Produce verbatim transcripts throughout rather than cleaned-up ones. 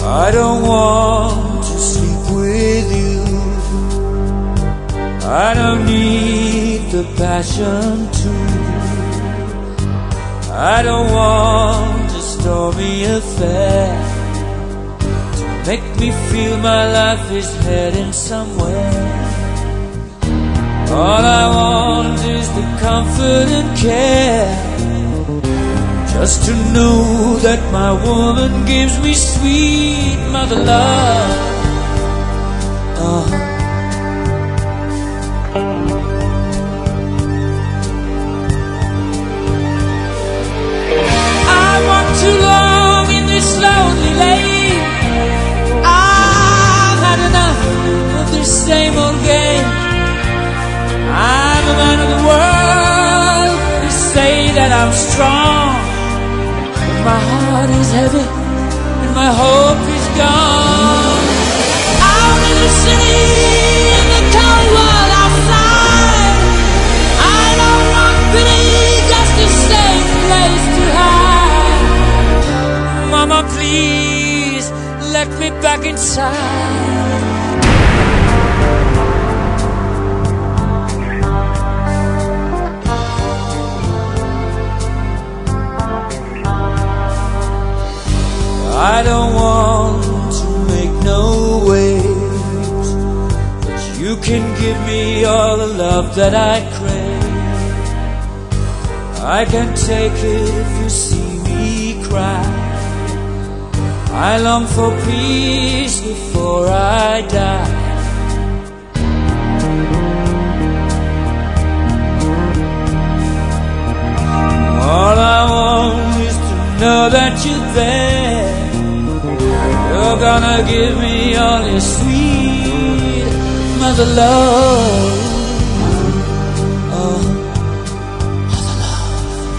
I don't want to sleep with you. I don't need the passion to. I don't want a stormy affair to make me feel my life is heading somewhere. All I want is the comfort and care, just to know that my woman gives me sweet mother love. uh-huh. I walked too long in this lonely lane. I've had enough of this same old game. I'm a man of the world. They say that I'm strong, but my heart is heavy and my hope is gone. Out in the city, in the cold world outside, I don't want pity, just a safe place to hide. Mama, please let me back inside. I don't want to make no waves, but you can give me all the love that I crave. I can take it if you see me cry. I long for peace before I die. All I want is to know that you're there. You're gonna give me all your sweet mother love. Oh, mother love.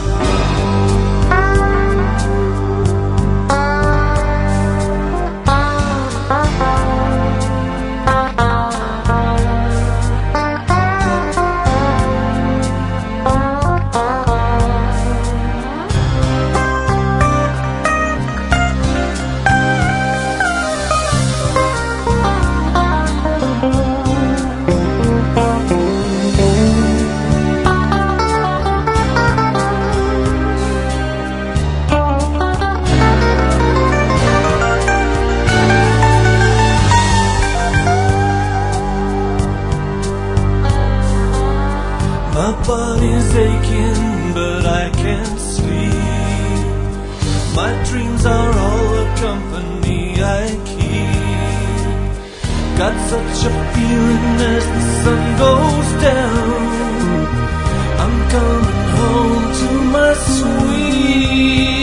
My body's aching, but I can't sleep. My dreams are all the company I keep. Got such a feeling as the sun goes down, I'm coming home to my sweet